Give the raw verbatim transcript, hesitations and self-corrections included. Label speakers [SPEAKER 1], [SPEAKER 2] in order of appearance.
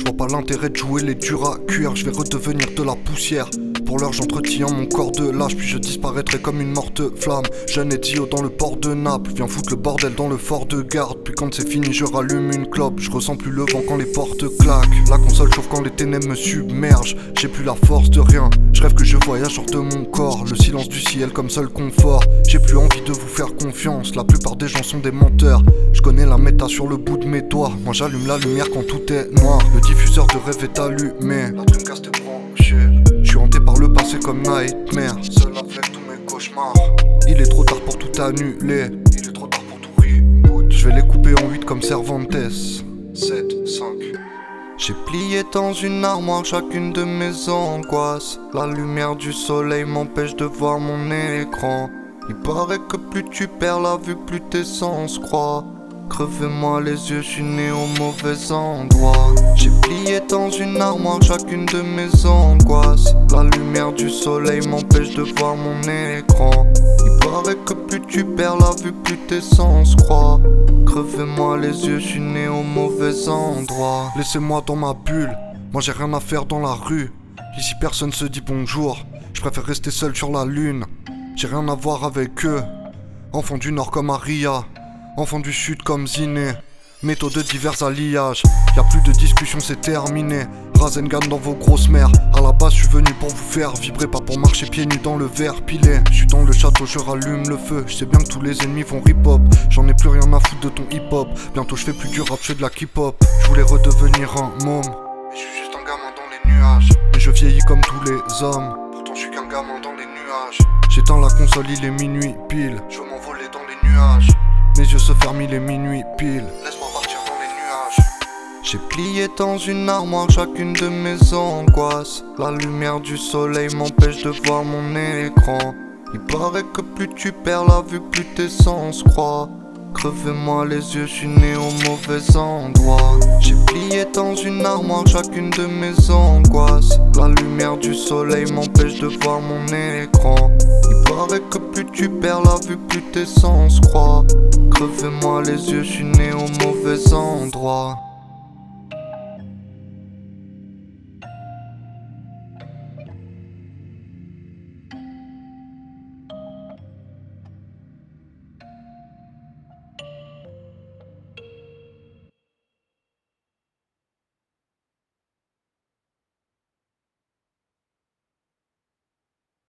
[SPEAKER 1] vois pas l'intérêt de jouer les durs à cuire. Je vais redevenir de la poussière. Pour l'heure j'entretiens mon corps de lâche, puis je disparaîtrai comme une morte flamme. Jeune et Dio dans le port de Naples, viens foutre le bordel dans le fort de garde. Puis quand c'est fini je rallume une clope, je ressens plus le vent quand les portes claquent. La console chauffe quand les ténèbres me submergent, j'ai plus la force de rien. Je rêve que je voyage hors de mon corps, le silence du ciel comme seul confort. J'ai plus envie de vous faire confiance, la plupart des gens sont des menteurs. Je connais la méta sur le bout de mes doigts, moi j'allume la lumière quand tout est noir. Le diffuseur de rêve est allumé, la Dreamcast est branchée. Je suis hanté par le passé comme Nightmare, seul avec tous mes cauchemars. Il est trop tard pour tout annuler, il est trop tard pour tout reboot. Je vais les couper en huit comme Cervantes. sept, cinq. J'ai plié dans une armoire chacune de mes angoisses. La lumière du soleil m'empêche de voir mon écran. Il paraît que plus tu perds la vue, plus tes sens croient. Crevez-moi les yeux, je suis né au mauvais endroit. J'ai plié dans une armoire chacune de mes angoisses. La lumière du soleil m'empêche de voir mon écran. Il paraît que plus tu perds la vue, plus tes sens croient. Crevez-moi les yeux, je suis né au mauvais endroit. Laissez-moi dans ma bulle, moi j'ai rien à faire dans la rue. Ici personne se dit bonjour, je préfère rester seul sur la lune. J'ai rien à voir avec eux, enfant du nord comme Aria, enfant du sud comme Ziné. Méthode de divers alliages, y'a plus de discussion, c'est terminé. Rasengan dans vos grosses mères. À la base, je suis venu pour vous faire vibrer, pas pour marcher pieds nus dans le verre pilé. Je suis dans le château, je rallume le feu. Je sais bien que tous les ennemis vont rip-hop. J'en ai plus rien à foutre de ton hip-hop. Bientôt, je fais plus du rap, je fais de la hip-hop. Je voulais redevenir un môme, mais je suis juste un gamin dans les nuages. Mais je vieillis comme tous les hommes, pourtant je suis qu'un gamin dans les nuages. J'éteins la console, il est minuit pile. Je veux m'envoler dans les nuages. Mes yeux se ferment, il est minuit pile. Laisse-moi partir dans les nuages. J'ai plié dans une armoire chacune de mes angoisses. La lumière du soleil m'empêche de voir mon écran. Il paraît que plus tu perds la vue, plus tes sens croient. Crevez-moi les yeux, je suis né au mauvais endroit. J'ai plié dans une armoire chacune de mes angoisses. La lumière du soleil m'empêche de voir mon écran. Il paraît que plus tu perds la vue, plus tes sens croient. Crevez-moi les yeux, je suis né au mauvais endroit.